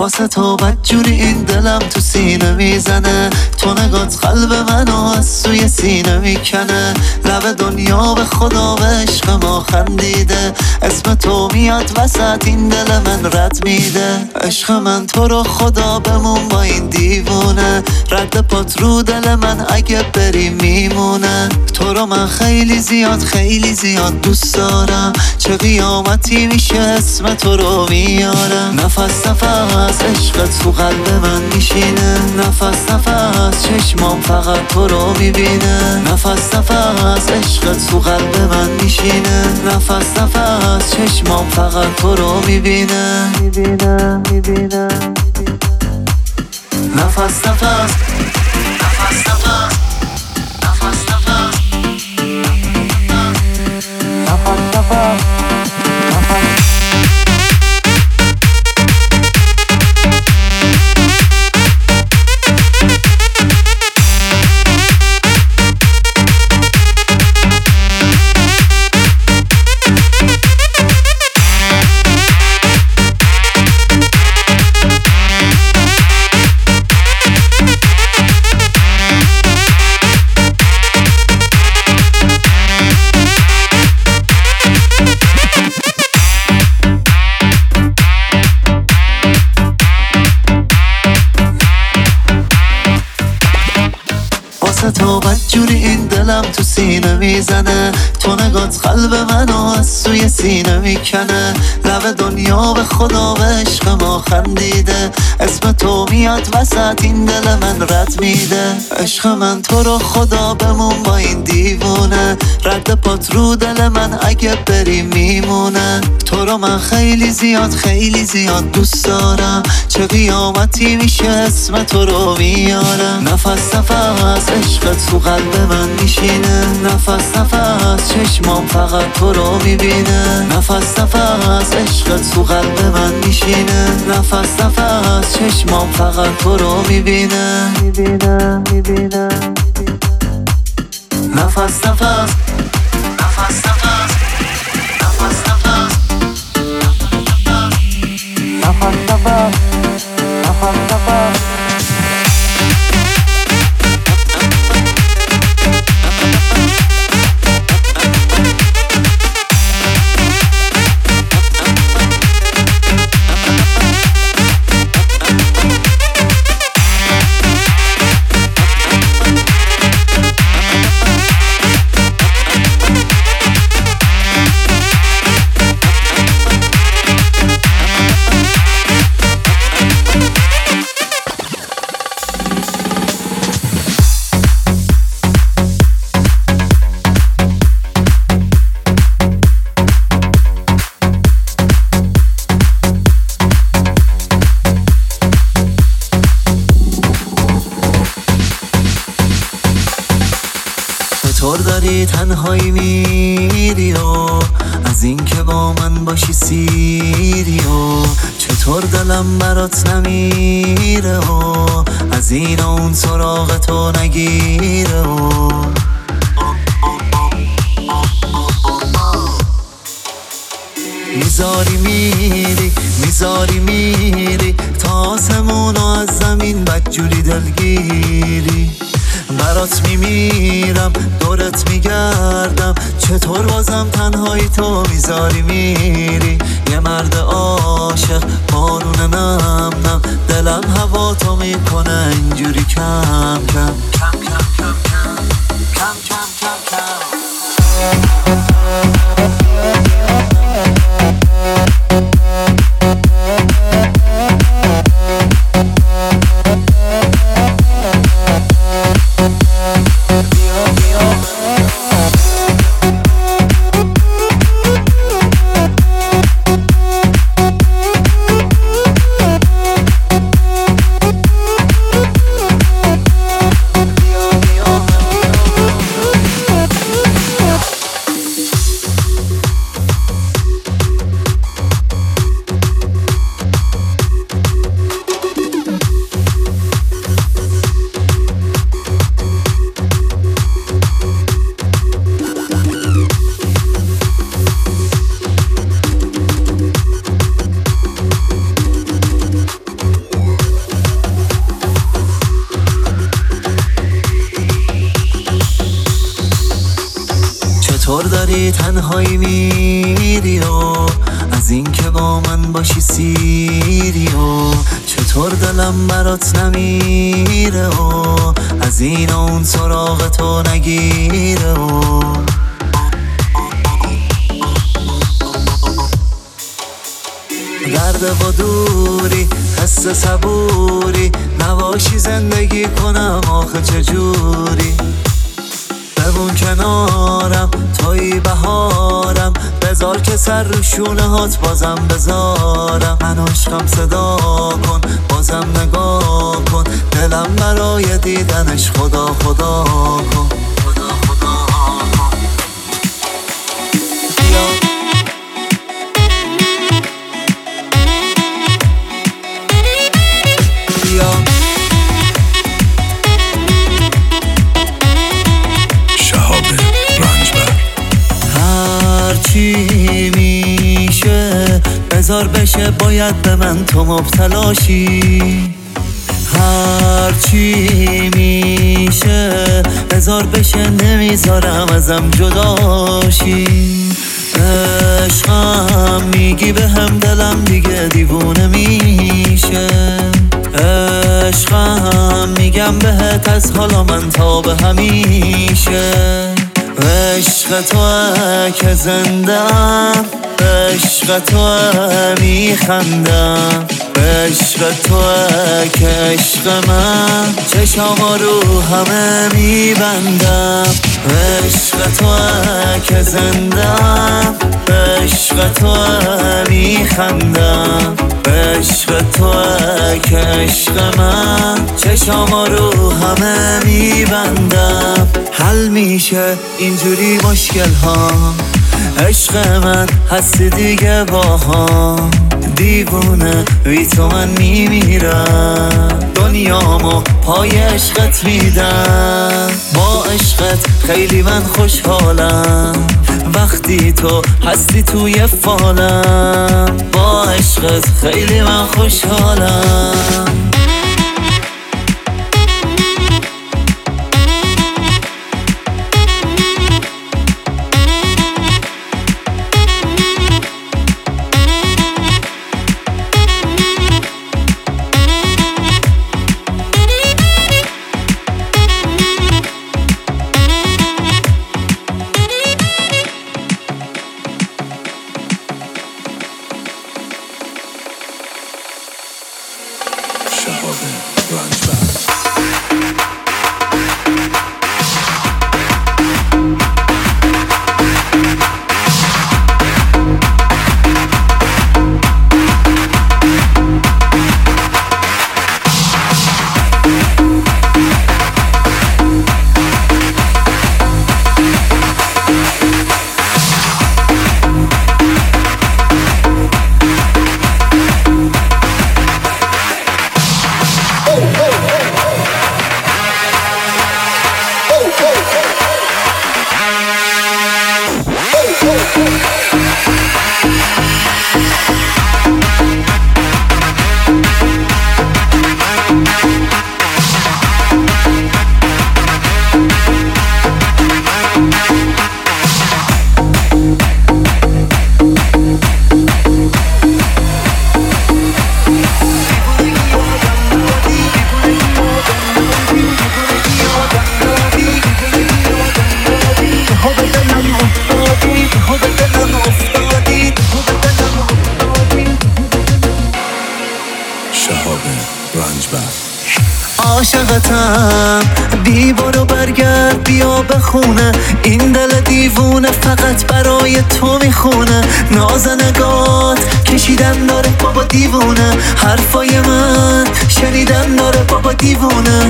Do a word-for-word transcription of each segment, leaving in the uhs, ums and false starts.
واسه تو بدجوری این دلم تو سینه میزنه، تو نگات قلب منو از سوی سینه میکنه. لب دنیا به خدا به عشق ما خندیده، اسم تو میاد وسط این دل من رد میده. عشق من تو رو خدا بمون با این دیوونه، رد پات رو دل من اگه بری میمونه. تو رو من خیلی زیاد خیلی زیاد دوست دارم، چه قیامتی میشه اسم تو رو میارم. نفس نفس عشقت تو قلب من میشینه، نفس نفس چشمام فقط تو رو میبینه. نفس نفس عشقت تو قلب من میشینه، نفس نفس چشمام فقط تو رو میبینه میبینه میبینه. نفس نفس نفس نفس نفس نفس نفس نفس تو بدجوری این دلم تو سینه میزنه، تو نگات قلب منو از سوی سینه میکنه. لب دنیا به خدا به عشق ما خندیده، اسم تو میاد وسط این دل من رد میده. عشق من تو رو خدا بمون با این دیوونه، رد پات رو دل من اگه بری میمونه. تو رو من خیلی زیاد خیلی زیاد دوست دارم، چه قیامتی میشه اسم تو رو میارم. نفس نفس عشقت تو قلب من میشینه، نفس نفس چشمام فقط تو رو میبینه. نفس نفس عشقت تو قلب من میشینه، نفس نفس چشمام فقط تو رو میبینه میبینه میبینه. نفس نفس نفس نفس نفس نفس نفس نفس چطور داری تنهایی میری و از این که با من باشی سیری و چطور دلم برات نمیره و از این و اون سراغ تو نگیره و میذاری میری میذاری میری تا آسمونو از زمین بدجوری دلگیری. برات میمیرم دورت میگردم، چطور بازم تنهایی تو میذاری میری. یه مرد عاشق بارون نم نم، دلم هوا تو میکنه اینجوری کم کم کم کم کم کم کم کم کم. وقتی تنهایی میری و از این که با من باشی سیری و چطور دلم برات نمیره و از این و اون سراغ تو نگیره و درد و دوری حس صبوری نباشی زندگی کنم آخه چجوری بمون کنارم توی بهارم بذار که سر رو شونه هات بازم بذارم من عشقم صدا کن بازم نگاه کن دلم برای دیدنش خدا خدا کن خدا خدا کن بیا بیا چی میشه بذار بشه باید به من تو مبتلاشی هر چی میشه بذار بشه نمیذارم ازم جداشی عشقم میگی به هم دلم دیگه دیوونه میشه عشقم میگم بهت از حالا من تا به همیشه عشق توه که زندم عشق توه میخندم عشق توه که عشق من چشام رو همه میبندم عشق توه که زندم عشق توه میخندم عشق توه که عشق من چشام رو همه میبندم حل میشه اینجوری مشکل ها عشق من هستی دیگه با هم دیوونه بی تو من میمیرم دنیامو پای عشقت میدم با عشقت خیلی من خوشحالم وقتی تو هستی توی فالم با عشقت خیلی من خوشحالم شهاب رنجبر عاشقتم بی برو برگرد بیا به خونه این دل دیوونه فقط برای تو میخونه ناز نگات کشیدن داره بابا دیوونه حرفای من شنیدن داره بابا دیوونه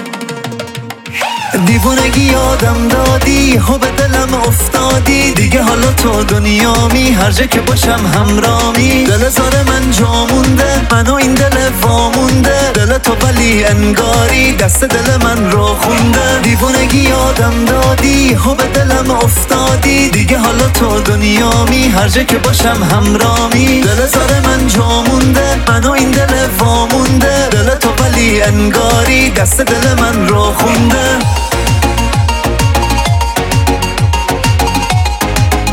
دیوونگی یادم دادی هو به دلم افتادی دیگه حالا تو دنیامی هر جا که باشم همرامی دل زار من جا مونده منو این دل وامونده دل تو ولی انگاری دست دل من رو خونده دیوونگی یادم دادی هو به دلم افتادی دیگه حالا تو دنیامی هر جا که باشم همرامی دل زار من جا مونده منو این دل وامونده دل تو ولی انگاری دست دل من رو خونده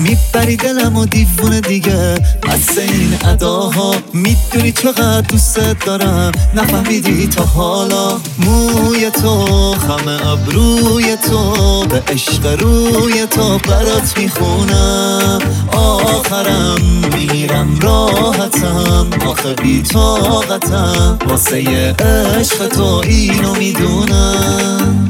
میبری دلم و دیوونه دیگه بس این اداها. میدونی چقدر دوست دارم نفهمیدی تا حالا. موی تو خم ابروی تو به عشق روی تو برات میخونم. آخرم میرم راحتم آخه بی طاقتم واسه عشق تو اینو میدونم.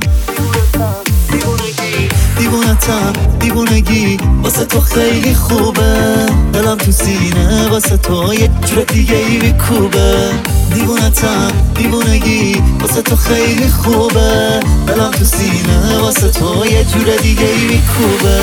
دیوونتم دیوونگی واسه تو خیلی خوبه. دلم تو سینه واسه تو یه جور دیگه ای میکوبه. دیوونتم دیوونگی واسه تو خیلی خوبه. دلم تو سینه واسه تو یه جور دیگه ای میکوبه.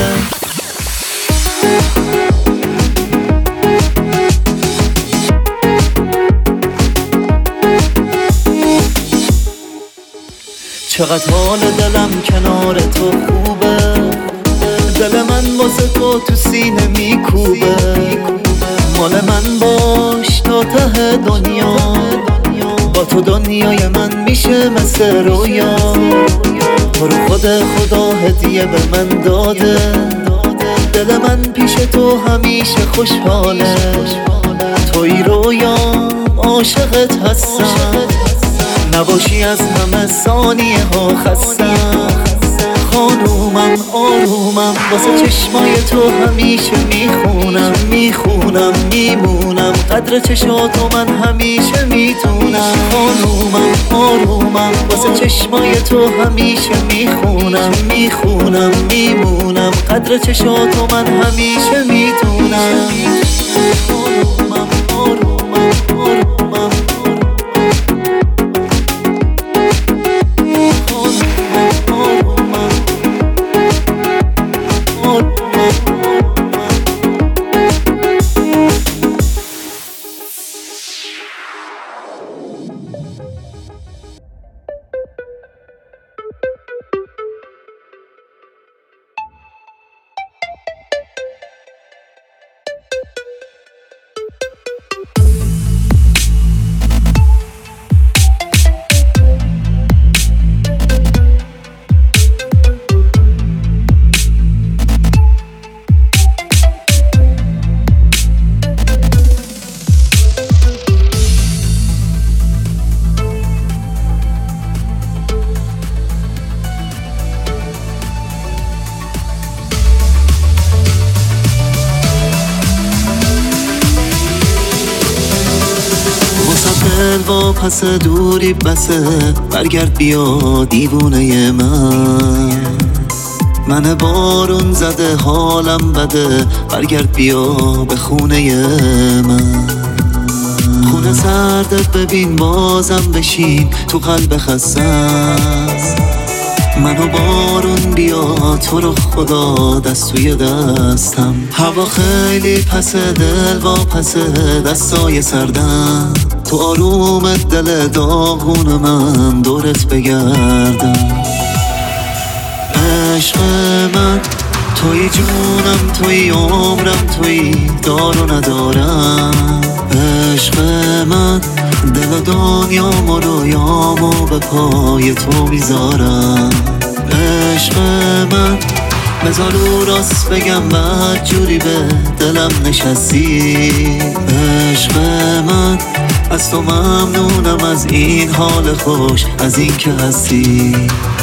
چقدر حال دلم کنار تو خوبه. دل من واسه تو تو سینه میکوبه. مال من باش تا ته دنیا. با تو دنیای من میشه مثل رویا. تو رو خود خدا هدیه به من داده. دل من پیش تو همیشه خوشحاله. توی رویا عاشقت هستم. نباشی از همه ثانیه ها خستم. خانومم آرومم واسه چشمای تو همیشه میخونم. میخونم میمونم قدر چشاتو من همیشه میتونم. خانومم آرومم واسه چشمای تو همیشه میخونم. میخونم میمونم قدر چشاتو من همیشه میتونم. خانومم آرومم آرومم و پس دوری بسه. برگرد بیا دیوونه من. من بارون زده حالم بده. برگرد بیا به خونه من. خونه سردت ببین بازم بشین تو قلب خستم. منو بارون بیا تو رو خدا دست توی دستم. هوا خیلی پسه دل با پسه دستای سردم. تو آرومت دل داغون من دورت بگردم. عشق من توی جونم توی عمرم توی دار و ندارم. عشق من دل و دنیام و رویامو به پای تو میذارم. عشق من بذار رو راست بگم بعد جوری به دلم نشستی. عشق من از تو ممنونم از این حال خوش از این که هستی.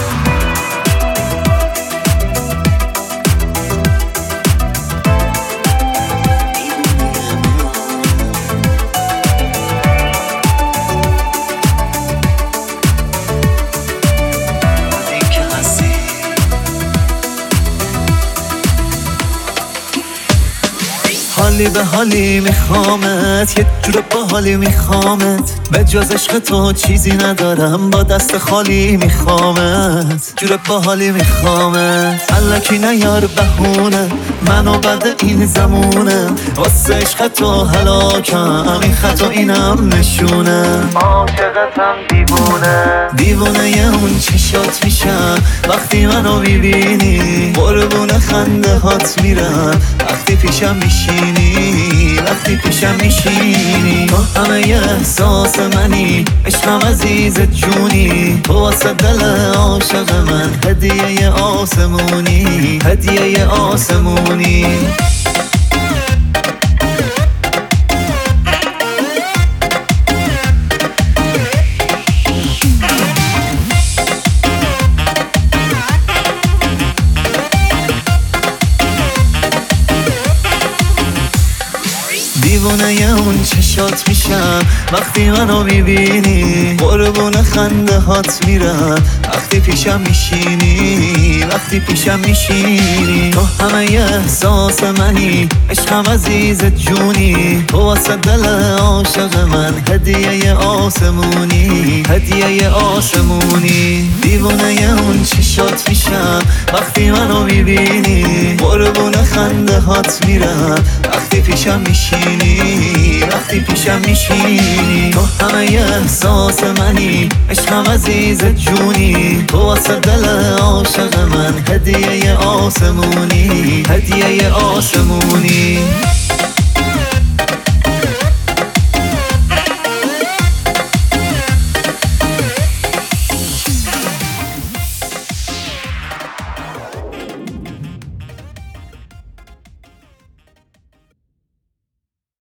حالی به حالی میخوامت یه جور با حالی میخوامت. به جز عشق تو چیزی ندارم با دست خالی میخوامت. جور با حالی میخوامت الکی نیار بهونه. منو بعد این زمونه واسه عشق تو هلاکم. این خط و اینم نشونه عاشقتم دیوونه. دیوونه یه اون چشات میشم وقتی منو میبینی. قربون خنده هات میرم وقتی پیشم میشینی. وقتی پیشم میشینی تو همه ی احساس منی. عشقم عزیز جونی تو واسه دل عاشق من هدیه آسمونی. هدیه آسمونی دیوونه اون چشات میشم وقتی منو میبینی، قربون خنده هات میرم وقتی پیشم میشینی، وقتی پیشم میشینی. تو همه احساس منی، عشقم عزیز جونی، تو واسه دل عاشق من هدیه آسمونی، هدیه آسمونی. دیوونه اون چشات میشم وقتی منو میبینی، قربون خنده هات میرم وقتی پیشم میشینی، وقتی پیشم میشینی. تو همه احساس منی، عشقم عزیز جونی، تو واسه دل عاشق من هدیه آسمونی، هدیه آسمونی.